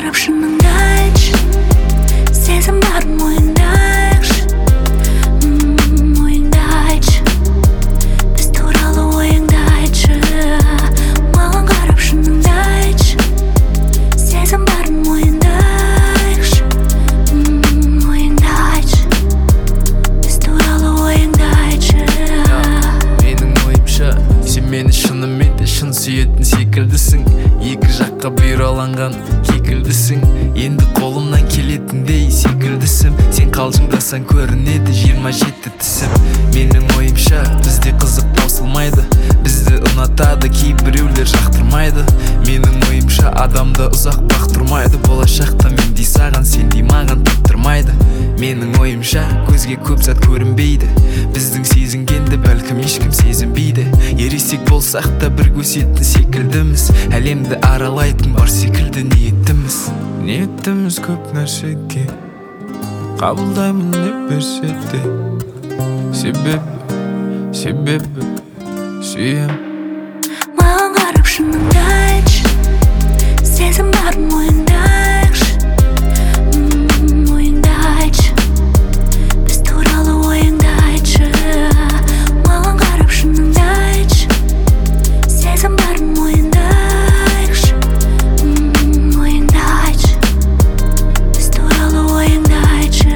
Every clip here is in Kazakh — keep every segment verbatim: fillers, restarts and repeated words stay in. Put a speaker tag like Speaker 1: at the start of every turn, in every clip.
Speaker 1: қарап шыныңды айтшы, сезім бар мойында айтшы, ойыңды айтшы, біз туралы ойыңды айтшы. Маған қарап шыныңды айтшы, сезім бар мойында айтшы, ойыңды айтшы, біз туралы ойыңды айтшы.
Speaker 2: Менің ойымша сен мені шынымен де шын сүйетін секілдісің. Екі жаққа бұйраланған кекілдісің. Енді қолымнан келетіндей секілдісің. Сен қалжыңдасаң көрінеді жиырма жеті тісім. Менің ойымша бізде қызық таусылмайды, бізді ұнатады кейбіреулер жақтырмайды. Менің ойымша адамды ұзақ бақтырмайды, болашақта мендей саған сендей маған таптырмайды. Менің ойымша көзге көп зат көрінбейді, біздің сезінгенді бәлкім ешкім сезінбейді. Ересек болсақ та бір өсетін секілдіміз, әлемді аралайтын бар секілді ниетіміз. Ниетіміз көп нәрсеге қабылдаймын не берсе де, себебі, себебі сүйем.
Speaker 1: Маған қарап шыныңды айтшы, сезім бар мойында айтшы, ойыңды айтшы, біз туралы ойыңды айтшы. Маған қарап шыныңды айтшы, сезім бар мойында айтшы, ойыңды айтшы, біз туралы ойыңды айтшы.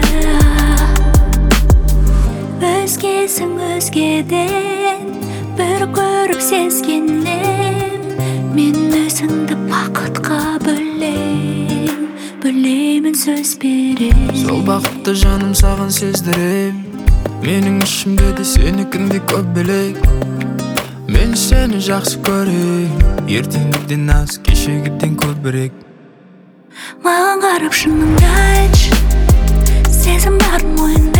Speaker 1: Өзгесің өзгеден бір көріп сезгеннен, мен өзіңді бақытқа бөлейм, бөлеймін сөз берем.
Speaker 2: Сол бақытты жаным саған сездірем, менің ішімде де сенікіндей көп бөлек. Мен сені жақсы көрем, ертеңгіден аз кешегіден көбірек.
Speaker 1: Маған қарап шыныңды айтшы, сезім бар мойында